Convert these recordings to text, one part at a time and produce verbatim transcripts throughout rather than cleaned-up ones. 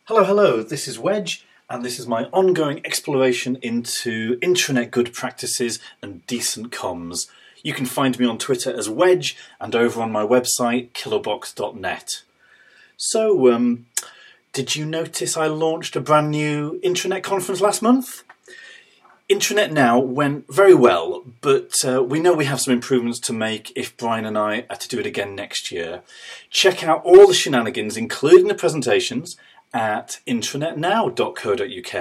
Hello, hello, this is Wedge, and this is my ongoing exploration into intranet good practices and decent comms. You can find me on Twitter as Wedge and over on my website, killerbox dot net. So, um, did you notice I launched a brand new intranet conference last month? Intranet Now went very well, but uh, we know we have some improvements to make if Brian and I are to do it again next year. Check out all the shenanigans, including the presentations, at intranet now dot co dot uk.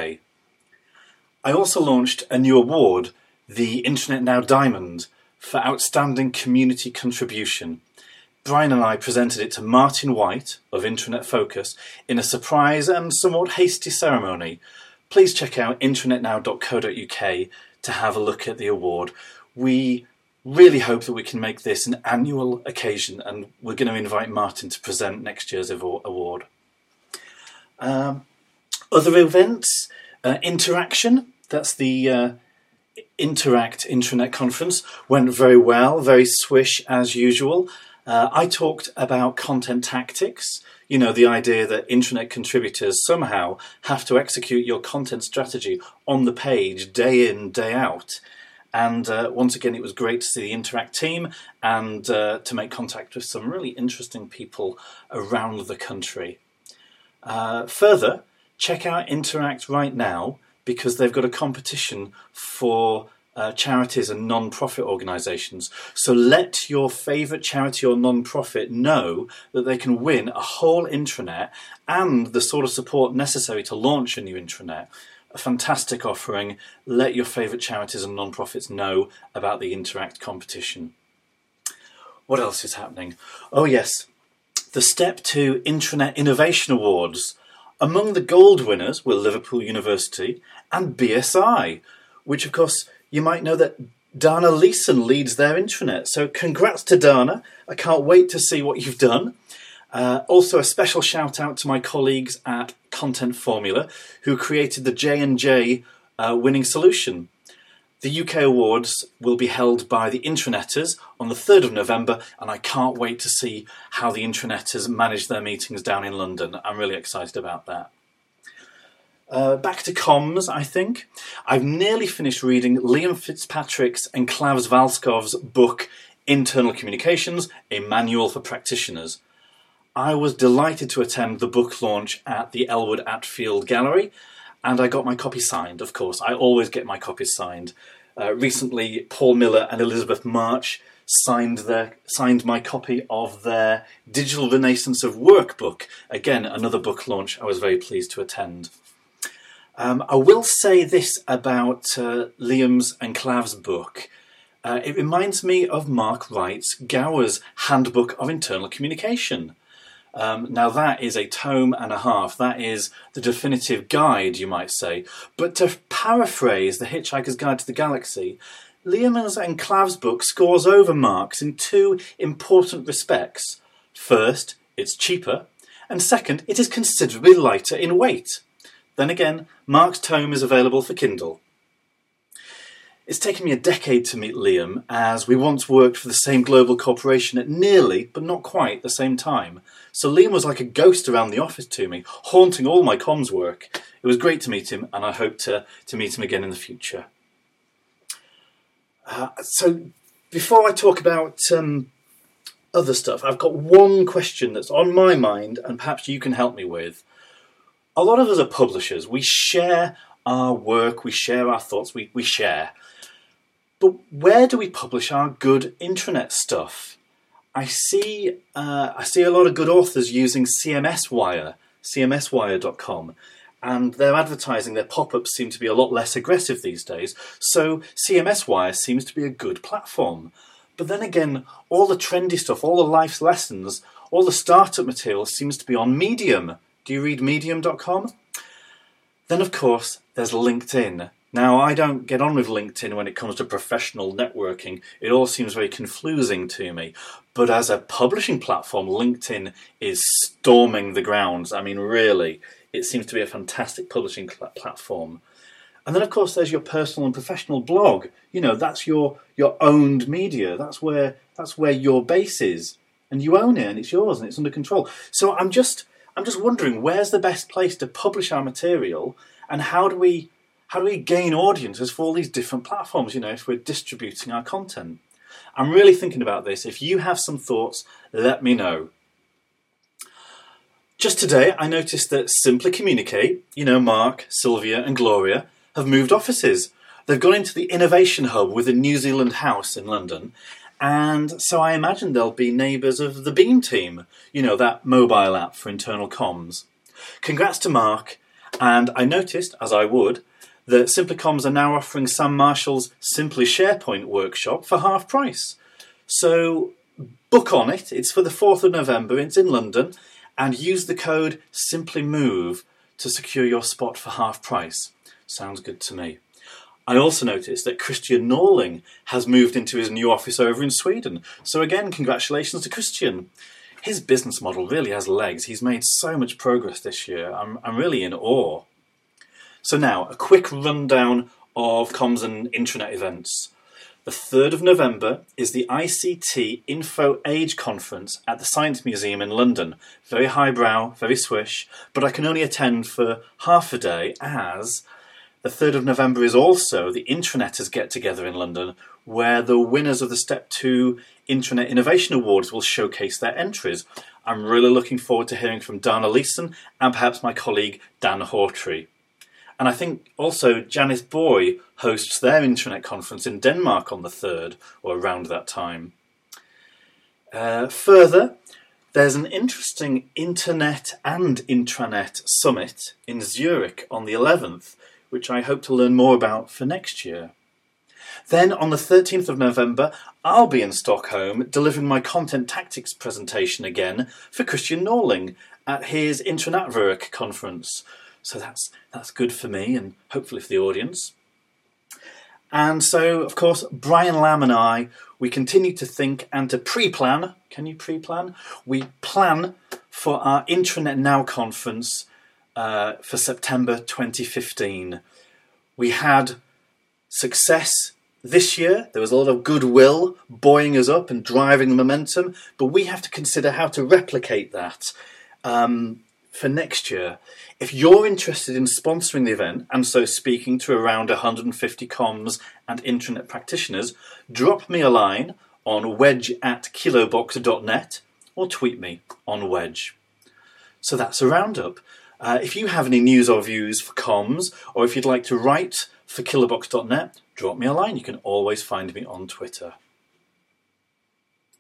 I also launched a new award, the Intranet Now Diamond, for outstanding community contribution. Brian and I presented it to Martin White of Intranet Focus in a surprise and somewhat hasty ceremony. Please check out intranet now dot co dot uk to have a look at the award. We really hope that we can make this an annual occasion, and we're going to invite Martin to present next year's award. Um, other events, uh, Interaction, that's the uh, Interact Intranet Conference, went very well, very swish as usual. Uh, I talked about content tactics, you know, the idea that intranet contributors somehow have to execute your content strategy on the page day in, day out. And uh, once again, it was great to see the Interact team and uh, to make contact with some really interesting people around the country. Uh, further, check out Interact right now because they've got a competition for uh, charities and non-profit organisations. So let your favourite charity or non-profit know that they can win a whole intranet and the sort of support necessary to launch a new intranet. A fantastic offering. Let your favourite charities and non-profits know about the Interact competition. What else is happening? Oh yes. The Step two Intranet Innovation Awards. Among the gold winners were Liverpool University and B S I, which of course you might know that Dana Leeson leads their intranet. So congrats to Dana. I can't wait to see what you've done. Uh, also a special shout out to my colleagues at Content Formula who created the J and J uh, winning solution. The U K Awards will be held by the Intranetters on the third of November, and I can't wait to see how the Intranetters manage their meetings down in London. I'm really excited about that. Uh, back to comms, I think. I've nearly finished reading Liam Fitzpatrick's and Klavs Valskov's book, Internal Communications, A Manual for Practitioners. I was delighted to attend the book launch at the Elwood Atfield Gallery, and I got my copy signed, of course. I always get my copies signed. Uh, recently, Paul Miller and Elizabeth March signed their signed my copy of their Digital Renaissance of Work book. Again, another book launch I was very pleased to attend. Um, I will say this about uh, Liam's and Klav's book. Uh, it reminds me of Mark Wright's Gower's Handbook of Internal Communication. Um, now that is a tome and a half. That is the definitive guide, you might say. But to paraphrase The Hitchhiker's Guide to the Galaxy, Liam's and Klav's book scores over Mark's in two important respects. First, it's cheaper, and second, it is considerably lighter in weight. Then again, Mark's tome is available for Kindle. It's taken me a decade to meet Liam, as we once worked for the same global corporation at nearly, but not quite, the same time. So Liam was like a ghost around the office to me, haunting all my comms work. It was great to meet him, and I hope to, to meet him again in the future. Uh, so, before I talk about um, other stuff, I've got one question that's on my mind, and perhaps you can help me with. A lot of us are publishers. We share our work, we share our thoughts, we, we share. But where do we publish our good intranet stuff? I see uh, I see a lot of good authors using C M S Wire, C M S wire dot com, and their advertising, their pop-ups seem to be a lot less aggressive these days, so C M S Wire seems to be a good platform. But then again, all the trendy stuff, all the life's lessons, all the startup material seems to be on Medium. Do you read medium dot com? Then of course, there's LinkedIn. Now, I don't get on with LinkedIn when it comes to professional networking. It all seems very confusing to me. But as a publishing platform, LinkedIn is storming the grounds. I mean, really, it seems to be a fantastic publishing cl- platform. And then, of course, there's your personal and professional blog. You know, that's your your owned media. That's where that's where your base is. And you own it, and it's yours, and it's under control. So I'm just... I'm just wondering, where's the best place to publish our material, and how do we how do we gain audiences for all these different platforms, you know, if we're distributing our content? I'm really thinking about this. If you have some thoughts, let me know. Just today, I noticed that Simply Communicate, you know, Mark, Sylvia and Gloria, have moved offices. They've gone into the Innovation Hub with a New Zealand house in London, and so I imagine they'll be neighbours of the Beam team, you know, that mobile app for internal comms. Congrats to Mark, and I noticed, as I would, that Simply Comms are now offering Sam Marshall's Simply SharePoint workshop for half price. So book on it, it's for the fourth of November, it's in London, and use the code SimplyMove to secure your spot for half price. Sounds good to me. I also noticed that Christian Norling has moved into his new office over in Sweden. So again, congratulations to Christian. His business model really has legs. He's made so much progress this year. I'm, I'm really in awe. So now, a quick rundown of comms and intranet events. The third of November is the I C T Info Age Conference at the Science Museum in London. Very highbrow, very swish, but I can only attend for half a day, as the third of November is also the Intraneters Get Together in London, where the winners of the Step two Intranet Innovation Awards will showcase their entries. I'm really looking forward to hearing from Dana Leeson and perhaps my colleague Dan Hawtrey. And I think also Janice Boy hosts their intranet conference in Denmark on the third, or around that time. Uh, further, there's an interesting internet and intranet summit in Zurich on the eleventh, which I hope to learn more about for next year. Then on the thirteenth of November, I'll be in Stockholm delivering my content tactics presentation again for Christian Norling at his Intranetwerk conference. So that's that's good for me and hopefully for the audience. And so, of course, Brian Lamb and I, we continue to think and to pre-plan. Can you pre-plan? We plan for our Intranet Now conference uh, for September twenty fifteen. We had success this year. There was a lot of goodwill buoying us up and driving the momentum, but we have to consider how to replicate that um, for next year. If you're interested in sponsoring the event, and so speaking to around one hundred fifty comms and intranet practitioners, drop me a line on wedge at kilobox dot net or tweet me on wedge. So that's a roundup. Uh, if you have any news or views for comms, or if you'd like to write for kilobox dot net, drop me a line. You can always find me on Twitter.